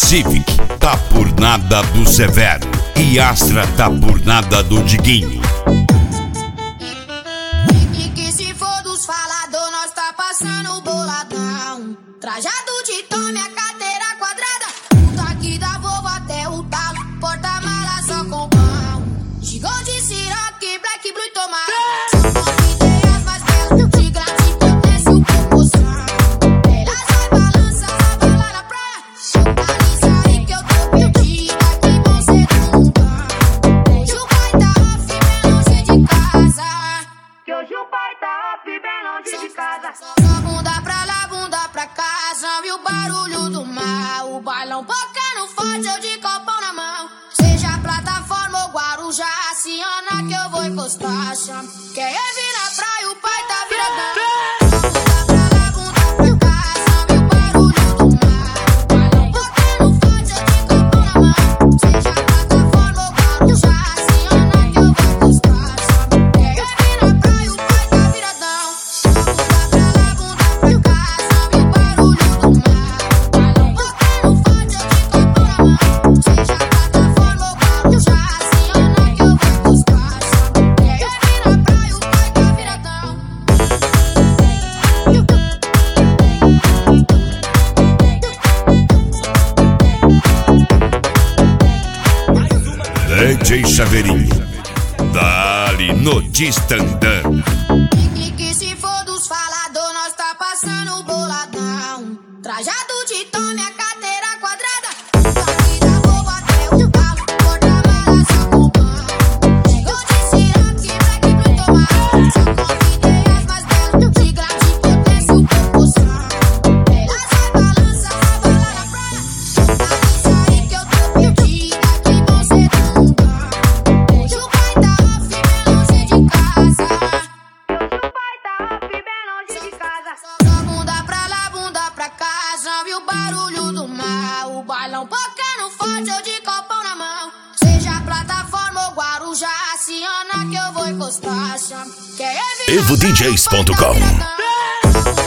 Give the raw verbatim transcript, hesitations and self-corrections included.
Civic, tá por nada do Severo. E Astra tá por nada do Diguinho. E que se for dos falador, nós tá passando boladão. Trajado de tome, a carteira quadrada. Puta que da Volvo até o talo. Porta-mala só com pão. Gigou de Ciroc, Black, Blue e Tomate. Só bunda pra lá, bunda pra cá, já viu o barulho do mar. O bailão bocando forte, eu de copão na mão. Seja plataforma ou Guarujá, aciona que eu vou encostar. Chama. Quer vir na praia, o pai tá viradão. D J Chaveirinho, dali no Distandão. E que se for dos falador, nós tá passando boladão. Trajado de tome, a carteira quadrada. Daqui da Volvo até o talo. Porta-mala só com pão. Chegou de Ciroc, Black, Blue e Tomate. Só convidei as mais belas. De grade, potência, o corpo são. Elas vai balança, ravala na praia. Isso aí que eu tô perdida, que bom ser tão. Hoje o pai tá off, bem longe de casa. Hoje o pai tá off, bem longe de casa. Só bunda pra lá, bunda pra cá, já viu o barulho do mar. O bailão bocando forte, eu de copão na mão. Seja plataforma ou Guarujá, aciona que eu vou encostar. Chama. Quer vir na evo d js ponto com. praia,